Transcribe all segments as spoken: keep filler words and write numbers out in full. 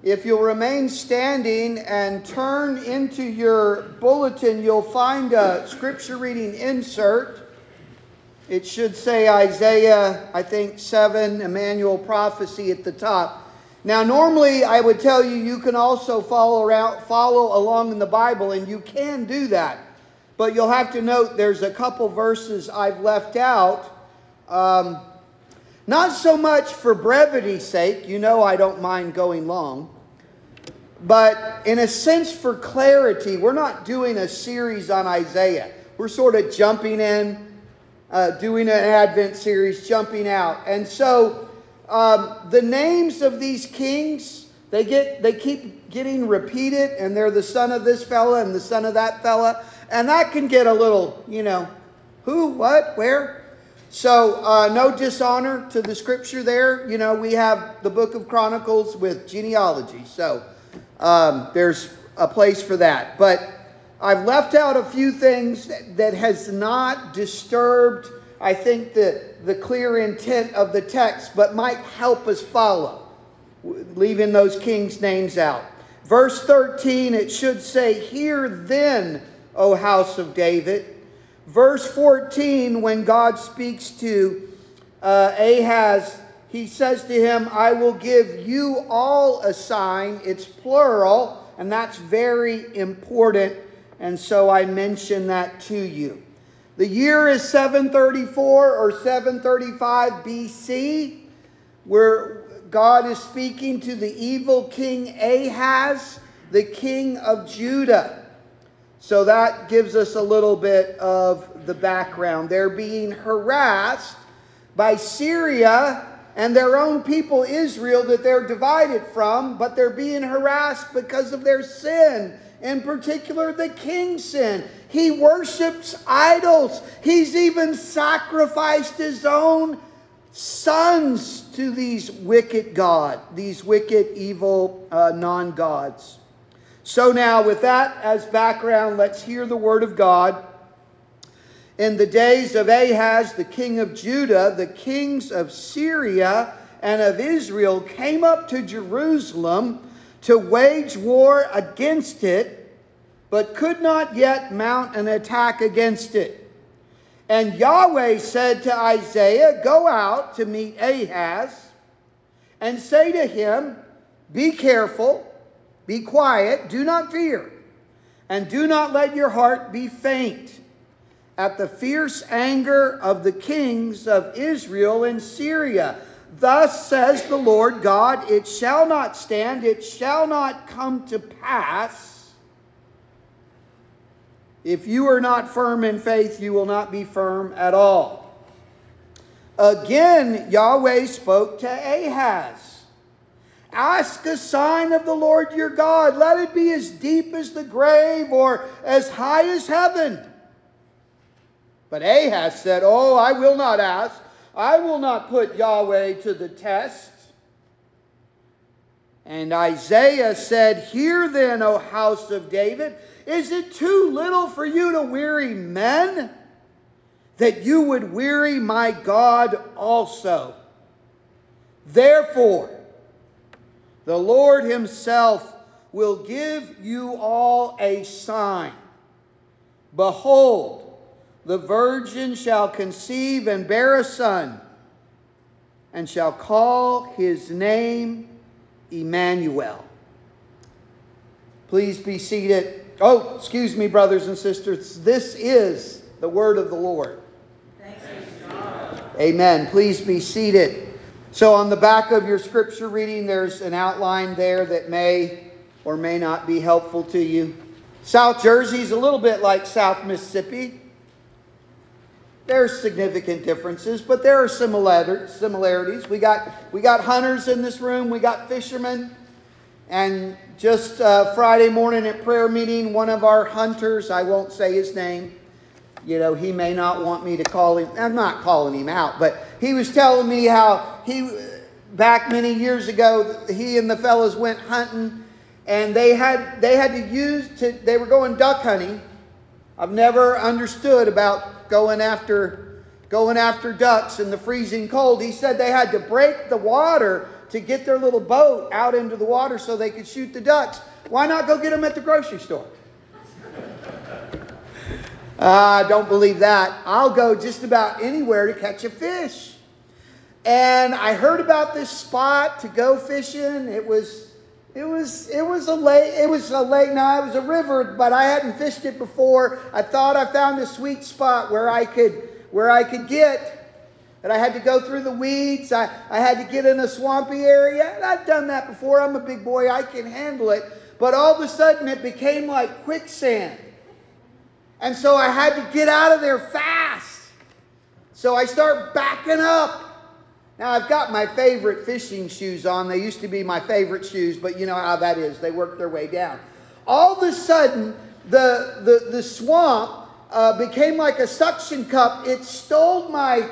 If you'll remain standing and turn into your bulletin, you'll find a scripture reading insert. It should say Isaiah, I think, seven, Emmanuel prophecy at the top. Now, normally I would tell you you can also follow around, follow along in the Bible, and you can do that. But you'll have to note there's a couple verses I've left out. Um, not so much for brevity's sake. You know I don't mind going long. But in a sense for clarity, we're not doing a series on Isaiah. We're sort of jumping in, uh, doing an Advent series, jumping out. And so um, the names of these kings, they get they keep getting repeated, and they're the son of this fella and the son of that fella. And that can get a little, you know, who, what, where? So uh, no dishonor to the scripture there. You know, we have the book of Chronicles with genealogy. So um, there's a place for that. But I've left out a few things that, that has not disturbed, I think, the, the clear intent of the text, but might help us follow, leaving those kings' names out. Verse thirteen, it should say, "Hear then, O house of David." Verse fourteen, when God speaks to uh, Ahaz, he says to him, "I will give you all a sign." It's plural, and that's very important. And so I mention that to you. The year is seven thirty-four or seven thirty-five B C, where God is speaking to the evil king Ahaz, the king of Judah. So that gives us a little bit of the background. They're being harassed by Syria and their own people Israel that they're divided from, but they're being harassed because of their sin. In particular, the king's sin. He worships idols. He's even sacrificed his own sons to these wicked gods, these wicked, evil, uh, non-gods. So now, with that as background, let's hear the word of God. In the days of Ahaz, the king of Judah, the kings of Syria and of Israel came up to Jerusalem to wage war against it, but could not yet mount an attack against it. And Yahweh said to Isaiah, "Go out to meet Ahaz and say to him, be careful, be quiet, do not fear, and do not let your heart be faint at the fierce anger of the kings of Israel and Syria. Thus says the Lord God, it shall not stand, it shall not come to pass. If you are not firm in faith, you will not be firm at all." Again, Yahweh spoke to Ahaz. "Ask a sign of the Lord your God. Let it be as deep as the grave or as high as heaven." But Ahaz said, "Oh, I will not ask. I will not put Yahweh to the test." And Isaiah said, "Hear then, O house of David, is it too little for you to weary men, that you would weary my God also? Therefore, the Lord himself will give you all a sign. Behold, the virgin shall conceive and bear a son, and shall call his name Emmanuel." Please be seated. Oh, excuse me, brothers and sisters. This is the word of the Lord. Thanks be to God. Amen. Please be seated. So on the back of your scripture reading, there's an outline there that may or may not be helpful to you. South Jersey is a little bit like South Mississippi. There's significant differences, but there are similarities. We got we got hunters in this room. We got fishermen. And just uh, Friday morning at prayer meeting, one of our hunters, I won't say his name. You know, he may not want me to call him. I'm not calling him out, but he was telling me how he, back many years ago, he and the fellas went hunting, and they had they had to use to. They were going duck hunting. I've never understood about going after going after ducks in the freezing cold. He said they had to break the water to get their little boat out into the water so they could shoot the ducks. Why not go get them at the grocery store? I uh, don't believe that. I'll go just about anywhere to catch a fish. And I heard about this spot to go fishing. It was, it was, it was a lake. It was a lake. No, it was a river, but I hadn't fished it before. I thought I found a sweet spot where I could, where I could get. But I had to go through the weeds. I, I had to get in a swampy area. And I've done that before. I'm a big boy. I can handle it. But all of a sudden, it became like quicksand. And so I had to get out of there fast. So I start backing up. Now I've got my favorite fishing shoes on. They used to be my favorite shoes, but you know how that is. They work their way down. All of a sudden, the, the, the swamp uh, became like a suction cup. It stole my,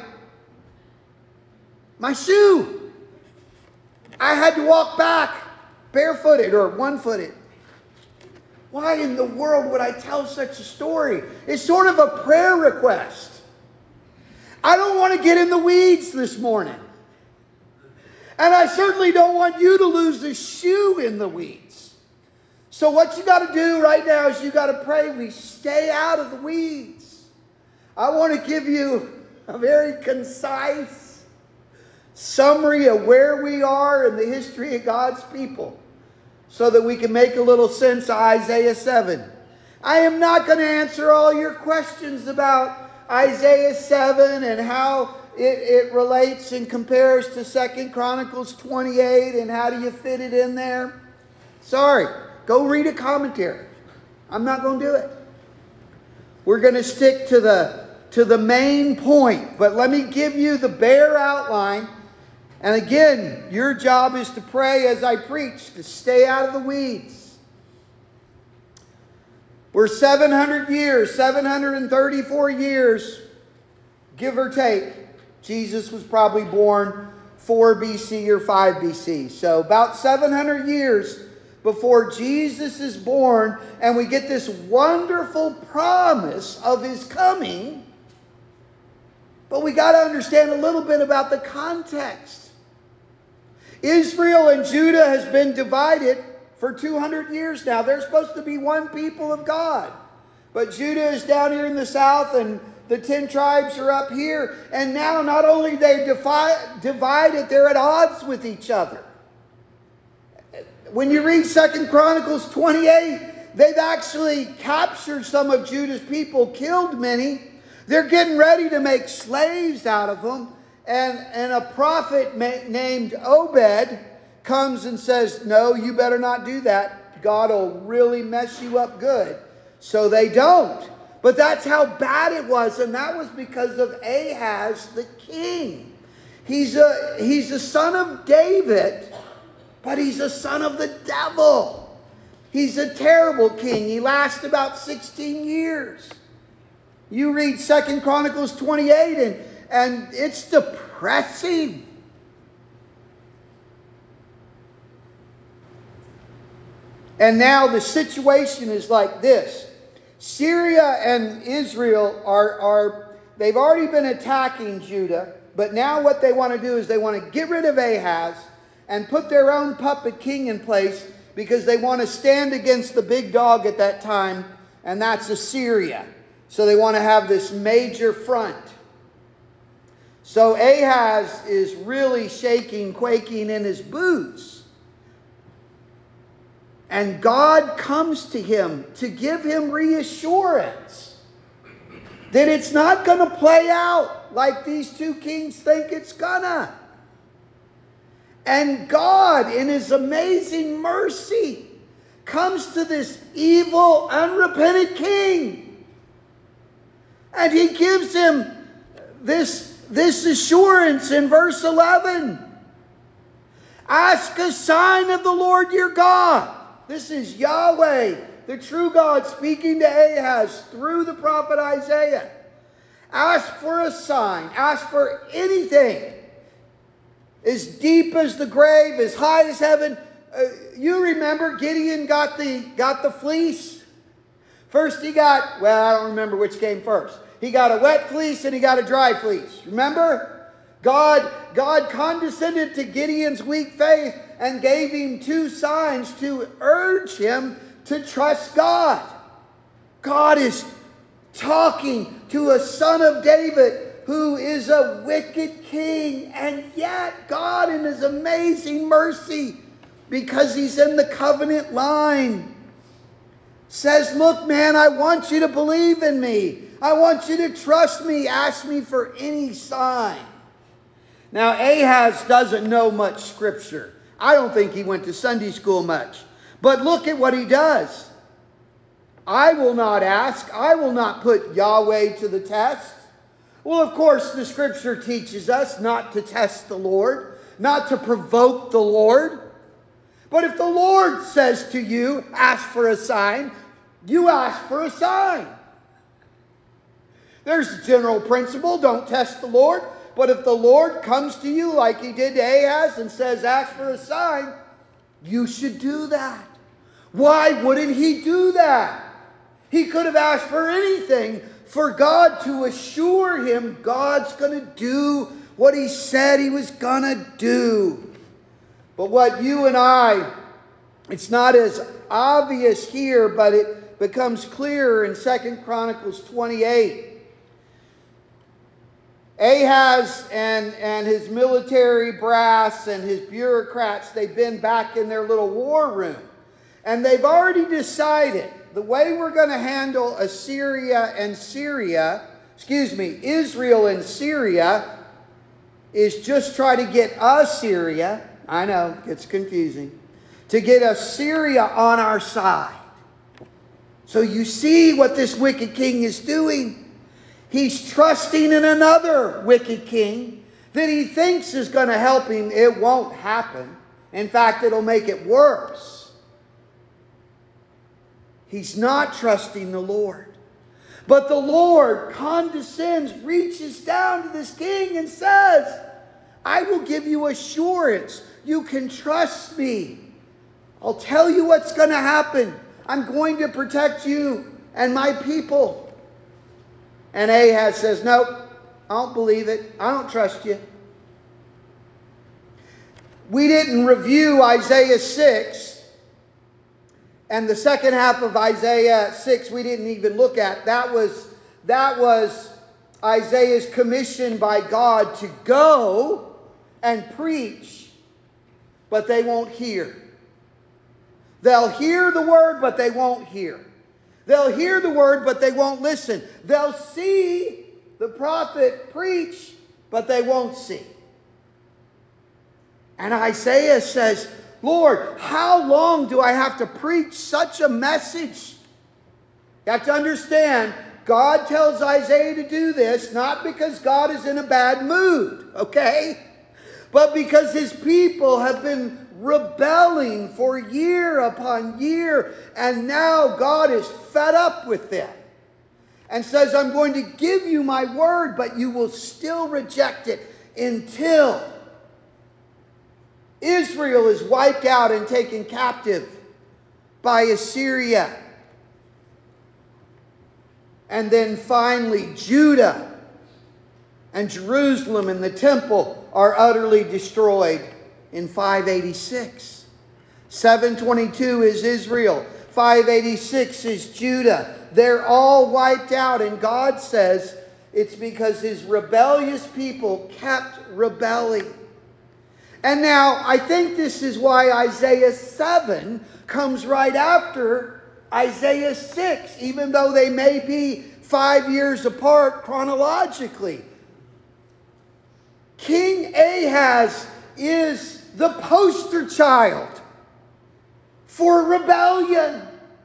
my shoe. I had to walk back barefooted or one-footed. Why in the world would I tell such a story? It's sort of a prayer request. I don't want to get in the weeds this morning. And I certainly don't want you to lose a shoe in the weeds. So what you got to do right now is you got to pray we stay out of the weeds. I want to give you a very concise summary of where we are in the history of God's people, so that we can make a little sense of Isaiah seven. I am not going to answer all your questions about Isaiah seven and how it, it relates and compares to Second Chronicles twenty-eight and how do you fit it in there. Sorry, go read a commentary. I'm not going to do it. We're going to stick to the, to the main point. But let me give you the bare outline. And again, your job is to pray as I preach, to stay out of the weeds. We're seven hundred years, seven hundred thirty-four years, give or take. Jesus was probably born four B C or five B C. So about seven hundred years before Jesus is born, and we get this wonderful promise of his coming. But we got to understand a little bit about the context. Israel and Judah has been divided for two hundred years now. They're supposed to be one people of God. But Judah is down here in the south and the ten tribes are up here. And now not only they defi- divided, they're at odds with each other. When you read Second Chronicles twenty-eight, they've actually captured some of Judah's people, killed many. They're getting ready to make slaves out of them. And, and a prophet ma- named Obed comes and says, no, you better not do that. God will really mess you up good. So they don't. But that's how bad it was. And that was because of Ahaz the king. He's a, he's a son of David, but he's a son of the devil. He's a terrible king. He lasted about sixteen years. You read Second Chronicles twenty-eight and And it's depressing. And now the situation is like this. Syria and Israel are, are they've already been attacking Judah. But now what they want to do is they want to get rid of Ahaz and put their own puppet king in place, because they want to stand against the big dog at that time, and that's Assyria. So they want to have this major front. So Ahaz is really shaking, quaking in his boots. And God comes to him to give him reassurance that it's not going to play out like these two kings think it's gonna. And God, in his amazing mercy, comes to this evil, unrepentant king. And he gives him this This assurance in verse eleven. Ask a sign of the Lord your God. This is Yahweh, the true God, speaking to Ahaz through the prophet Isaiah. Ask for a sign. Ask for anything. As deep as the grave, as high as heaven. Uh, you remember Gideon got the, got the fleece? First he got, well, I don't remember which came first. He got a wet fleece and he got a dry fleece. Remember? God, God condescended to Gideon's weak faith and gave him two signs to urge him to trust God. God is talking to a son of David who is a wicked king, and yet God in his amazing mercy, because he's in the covenant line, says, look, man, I want you to believe in me. I want you to trust me. Ask me for any sign. Now, Ahaz doesn't know much scripture. I don't think he went to Sunday school much. But look at what he does. I will not ask. I will not put Yahweh to the test. Well, of course, the scripture teaches us not to test the Lord, not to provoke the Lord. But if the Lord says to you, ask for a sign, you ask for a sign. There's a general principle, don't test the Lord. But if the Lord comes to you like he did to Ahaz and says, ask for a sign, you should do that. Why wouldn't he do that? He could have asked for anything for God to assure him God's going to do what he said he was going to do. But what you and I, it's not as obvious here, but it becomes clearer in Second Chronicles twenty-eight. Ahaz and, and his military brass and his bureaucrats, they've been back in their little war room. And they've already decided the way we're going to handle Assyria and Syria, excuse me, Israel and Syria, is just try to get Assyria, I know, it's confusing, to get Assyria on our side. So you see what this wicked king is doing. He's trusting in another wicked king that he thinks is going to help him. It won't happen. In fact, it'll make it worse. He's not trusting the Lord. But the Lord condescends, reaches down to this king and says, I will give you assurance. You can trust me. I'll tell you what's going to happen. I'm going to protect you and my people. And Ahaz says, nope, I don't believe it. I don't trust you. We didn't review Isaiah six. And the second half of Isaiah six we didn't even look at. That was, that was Isaiah's commission by God to go and preach, but they won't hear. They'll hear the word, but they won't hear. They'll hear the word, but they won't listen. They'll see the prophet preach, but they won't see. And Isaiah says, Lord, how long do I have to preach such a message? You have to understand, God tells Isaiah to do this, not because God is in a bad mood, okay? But because his people have been rebelling for year upon year, and now God is fed up with them and says, I'm going to give you my word, but you will still reject it until Israel is wiped out and taken captive by Assyria. And then finally Judah and Jerusalem and the temple are utterly destroyed in five eighty-six. seven twenty-two is Israel. five eighty-six is Judah. They're all wiped out. And God says it's because his rebellious people kept rebelling. And now I think this is why Isaiah seven comes right after Isaiah six, even though they may be five years apart chronologically. King Ahaz is the poster child for rebellion.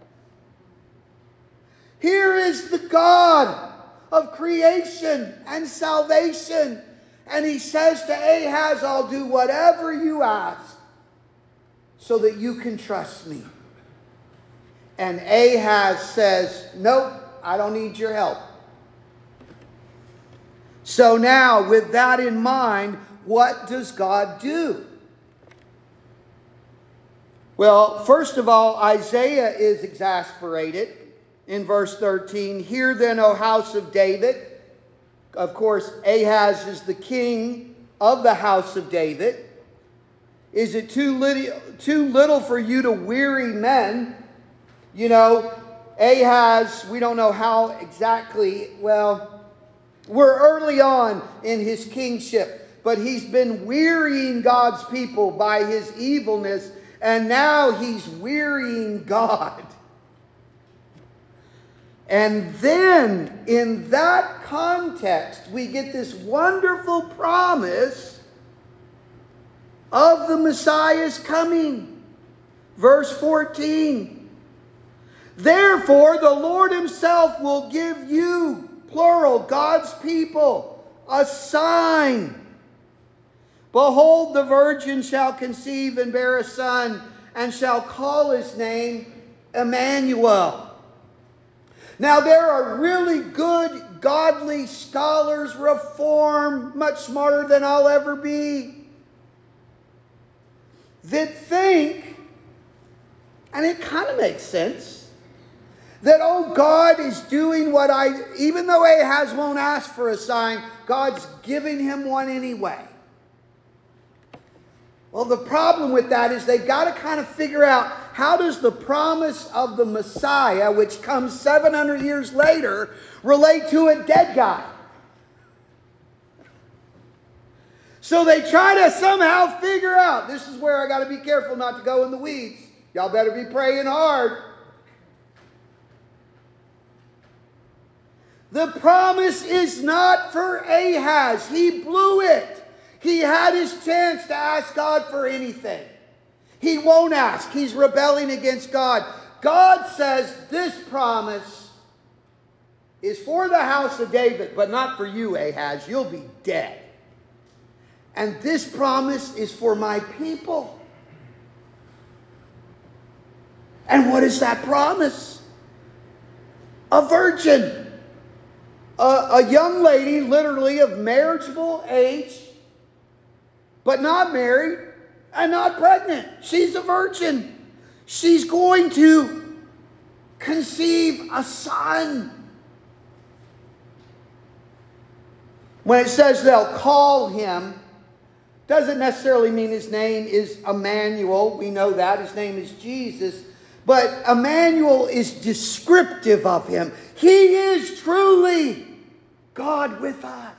Here is the God of creation and salvation. And he says to Ahaz, I'll do whatever you ask so that you can trust me. And Ahaz says, nope, I don't need your help. So now, with that in mind, what does God do? Well, first of all, Isaiah is exasperated in verse thirteen. Hear then, O house of David. Of course, Ahaz is the king of the house of David? Is it too little, too little for you to weary men? You know, Ahaz, we don't know how exactly, well, we're early on in his kingship, but he's been wearying God's people by his evilness, and now he's wearying God. And then, in that context, we get this wonderful promise of the Messiah's coming. Verse fourteen. Therefore, the Lord himself will give you, plural, God's people, a sign. Behold, the virgin shall conceive and bear a son, and shall call his name Emmanuel. Now, there are really good, godly scholars, reformed, much smarter than I'll ever be, that think, and it kind of makes sense, that, oh, God is doing what I, even though Ahaz won't ask for a sign, God's giving him one anyway. Well, the problem with that is they've got to kind of figure out, how does the promise of the Messiah, which comes seven hundred years later, relate to a dead guy? So they try to somehow figure out, this is where I got to be careful not to go in the weeds. Y'all better be praying hard. The promise is not for Ahaz. He blew it. He had his chance to ask God for anything. He won't ask. He's rebelling against God. God says this promise is for the house of David, but not for you, Ahaz. You'll be dead. And this promise is for my people. And what is that promise? A virgin. A, a young lady, literally of marriageable age, but not married and not pregnant. She's a virgin. She's going to conceive a son. When it says they'll call him, doesn't necessarily mean his name is Emmanuel. We know that. His name is Jesus. But Emmanuel is descriptive of him. He is truly God with us.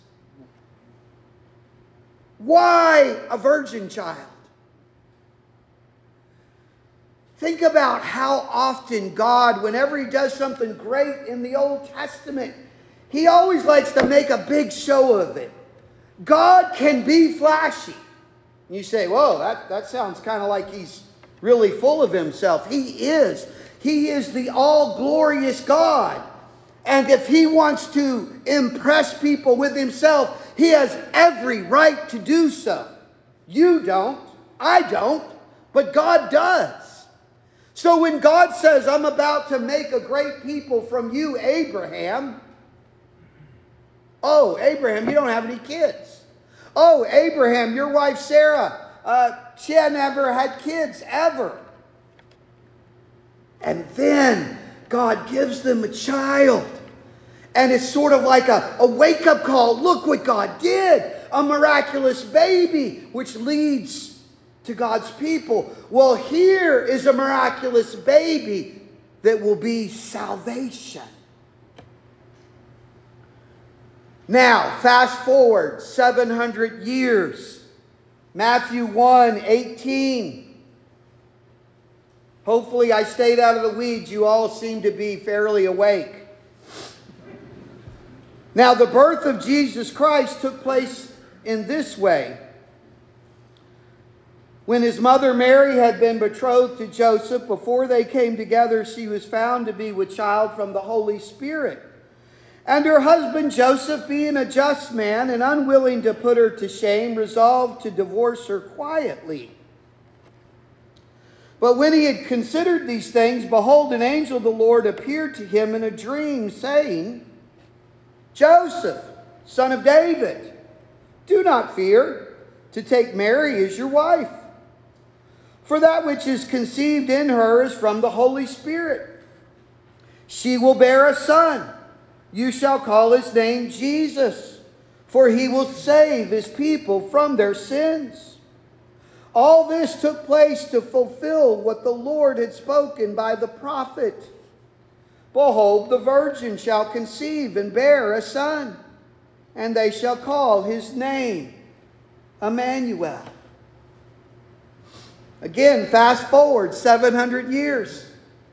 Why a virgin child? Think about how often God, whenever he does something great in the Old Testament, he always likes to make a big show of it. God can be flashy. You say, whoa, that, that sounds kind of like he's really full of himself. He is. He is the all-glorious God. And if he wants to impress people with himself, he has every right to do so. You don't. I don't. But God does. So when God says, I'm about to make a great people from you, Abraham. Oh, Abraham, you don't have any kids. Oh, Abraham, your wife Sarah, uh, she had never had kids ever. And then God gives them a child. And it's sort of like a, a wake-up call. Look what God did. A miraculous baby, which leads to God's people. Well, here is a miraculous baby that will be salvation. Now, fast forward seven hundred years. Matthew one eighteen. Hopefully I stayed out of the weeds. You all seem to be fairly awake. Now, the birth of Jesus Christ took place in this way. When his mother Mary had been betrothed to Joseph, before they came together, she was found to be with child from the Holy Spirit. And her husband Joseph, being a just man and unwilling to put her to shame, resolved to divorce her quietly. But when he had considered these things, behold, an angel of the Lord appeared to him in a dream, saying, Joseph, son of David, do not fear to take Mary as your wife. For that which is conceived in her is from the Holy Spirit. She will bear a son. You shall call his name Jesus. for he will save his people from their sins. All this took place to fulfill what the Lord had spoken by the prophet. Behold, the virgin shall conceive and bear a son, and they shall call his name Emmanuel. Again, fast forward seven hundred years.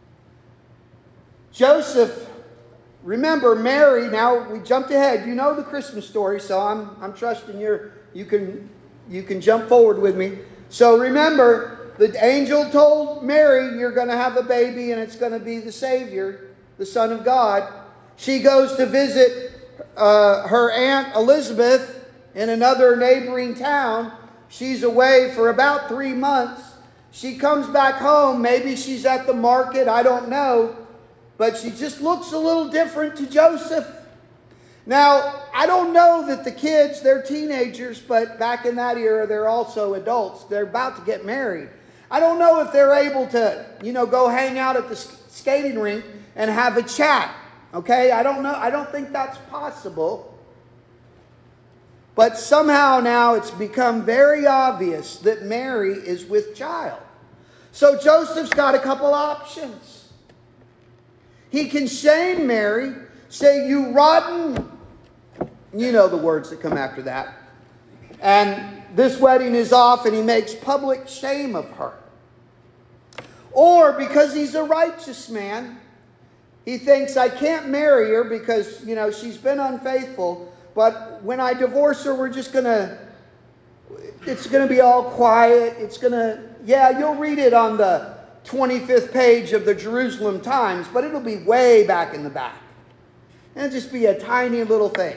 Joseph, remember Mary, now we jumped ahead. You know the Christmas story, so I'm, I'm trusting you're, you can, you can jump forward with me. So remember, the angel told Mary, you're going to have a baby and it's going to be the Savior, the Son of God. She goes to visit uh, her Aunt Elizabeth in another neighboring town. She's away for about three months. She comes back home. Maybe she's at the market. I don't know. But she just looks a little different to Joseph. Now, I don't know that the kids, they're teenagers, but back in that era, they're also adults. They're about to get married. I don't know if they're able to, you know, go hang out at the skating rink and have a chat. Okay? I don't know. I don't think that's possible. But somehow now it's become very obvious that Mary is with child. So Joseph's got a couple options. He can shame Mary, say, you rotten. You know the words that come after that. And this wedding is off and he makes public shame of her. Or because he's a righteous man, he thinks I can't marry her because, you know, she's been unfaithful. But when I divorce her, we're just going to, it's going to be all quiet. It's going to, yeah, you'll read it on the twenty-fifth page of the Jerusalem Times, but it'll be way back in the back. And it'll just be a tiny little thing.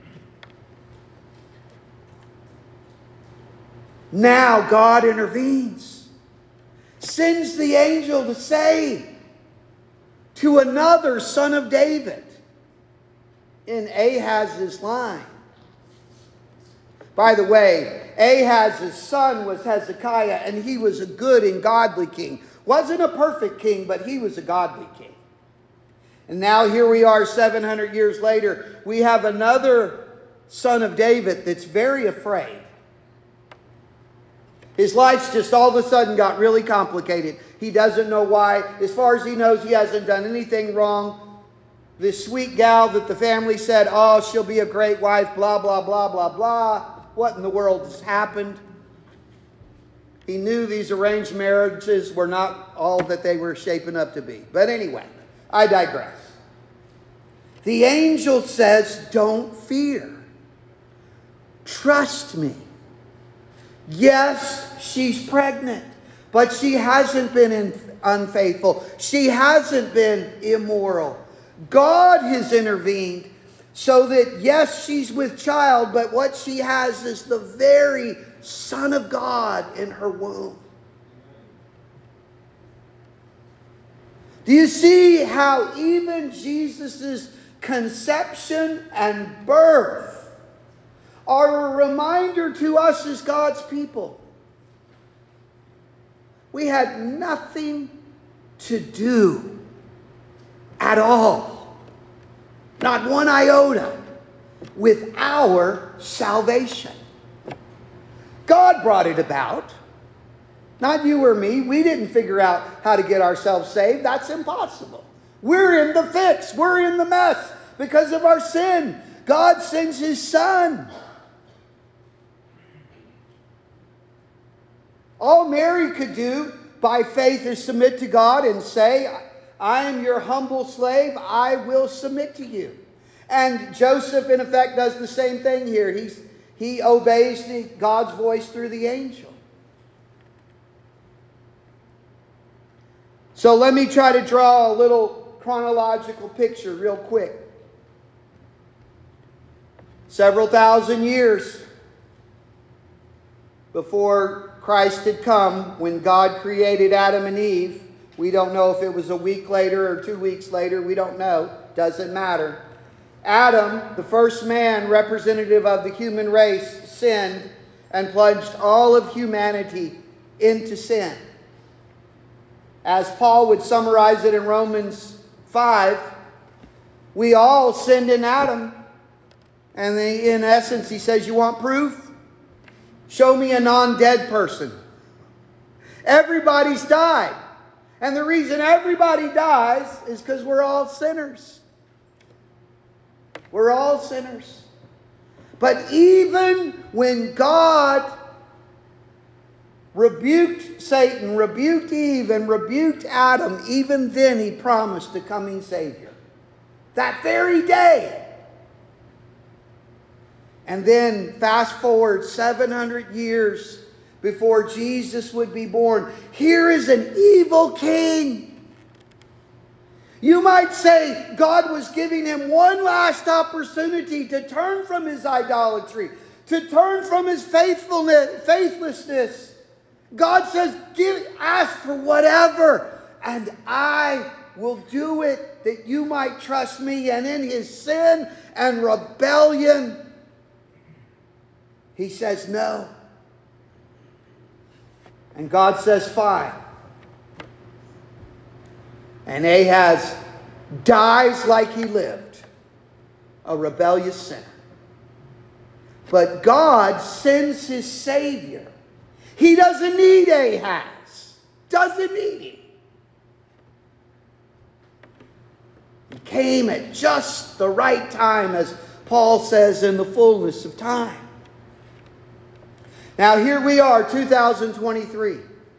Now God intervenes, sends the angel to say to another son of David in Ahaz's line. By the way, Ahaz's son was Hezekiah, and he was a good and godly king. Wasn't a perfect king, but he was a godly king. And now here we are seven hundred years later. We have another son of David that's very afraid. His life's just all of a sudden got really complicated. He doesn't know why. As far as he knows, he hasn't done anything wrong. This sweet gal that the family said, oh, she'll be a great wife, blah, blah, blah, blah, blah. What in the world has happened? He knew these arranged marriages were not all that they were shaping up to be. But anyway, I digress. The angel says, don't fear. Trust me. Yes, she's pregnant, but she hasn't been in, unfaithful. She hasn't been immoral. God has intervened so that, yes, she's with child, but what she has is the very Son of God in her womb. Do you see how even Jesus' conception and birth are a reminder to us as God's people? We had nothing to do at all, not one iota, with our salvation. God brought it about, not you or me. We didn't figure out how to get ourselves saved. That's impossible. We're in the fix. We're in the mess because of our sin. God sends His Son. All Mary could do by faith is submit to God and say, I am your humble slave. I will submit to you. And Joseph, in effect, does the same thing here. He's, he obeys the, God's voice through the angel. So let me try to draw a little chronological picture real quick. Several thousand years before Christ had come, when God created Adam and Eve, we don't know if it was a week later or two weeks later. We don't know. Doesn't matter. Adam, the first man, representative of the human race, sinned and plunged all of humanity into sin. As Paul would summarize it in Romans five, we all sinned in Adam. And then in essence, he says, you want proof? Show me a non-dead person. Everybody's died. And the reason everybody dies is because we're all sinners. We're all sinners. But even when God rebuked Satan, rebuked Eve, and rebuked Adam, even then he promised a coming Savior. That very day. And then fast forward seven hundred years before Jesus would be born. Here is an evil king. You might say God was giving him one last opportunity to turn from his idolatry, to turn from his faithfulness, faithlessness. God says, "Give, ask for whatever, and I will do it that you might trust me." And in his sin and rebellion, he says no. And God says, fine. And Ahaz dies like he lived, a rebellious sinner. But God sends his Savior. He doesn't need Ahaz. Doesn't need him. He came at just the right time, as Paul says, in the fullness of time. Now here we are, two thousand twenty-three.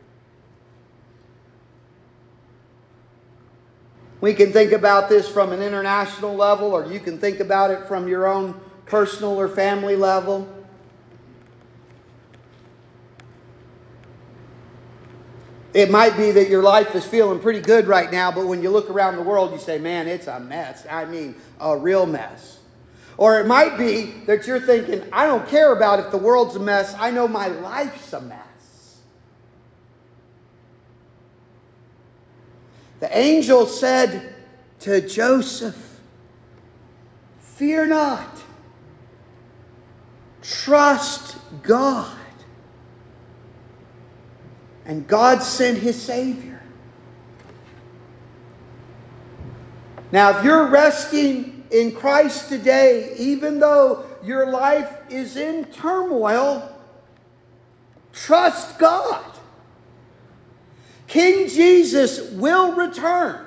We can think about this from an international level, or you can think about it from your own personal or family level. It might be that your life is feeling pretty good right now, but when you look around the world, you say, man, it's a mess. I mean, a real mess. Or it might be that you're thinking, I don't care about if the world's a mess. I know my life's a mess. The angel said to Joseph, fear not. Trust God. And God sent his Savior. Now, if you're resting in Christ today, even though your life is in turmoil, trust God. King Jesus will return.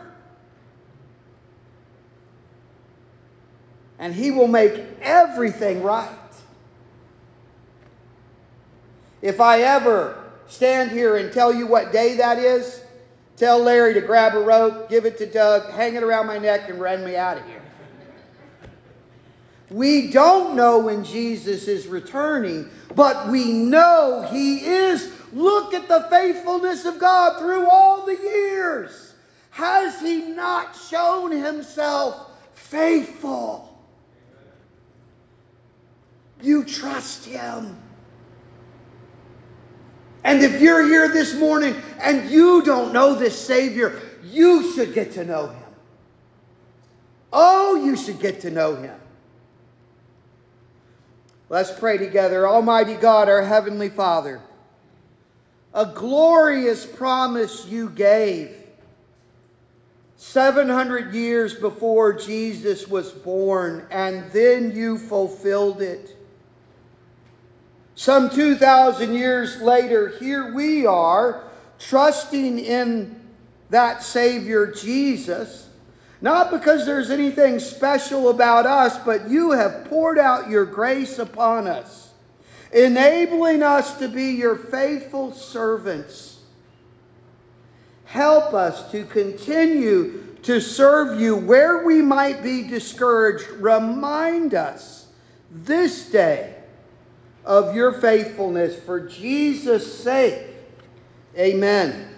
And he will make everything right. If I ever stand here and tell you what day that is, tell Larry to grab a rope, give it to Doug, hang it around my neck, and run me out of here. We don't know when Jesus is returning, but we know he is. Look at the faithfulness of God through all the years. Has he not shown himself faithful? You trust him. And if you're here this morning and you don't know this Savior, you should get to know him. Oh, you should get to know him. Let's pray together. Almighty God, our Heavenly Father, a glorious promise you gave seven hundred years before Jesus was born, and then you fulfilled it. Some two thousand years later, here we are, trusting in that Savior Jesus. Not because there's anything special about us, but you have poured out your grace upon us, enabling us to be your faithful servants. Help us to continue to serve you where we might be discouraged. Remind us this day of your faithfulness for Jesus' sake. Amen.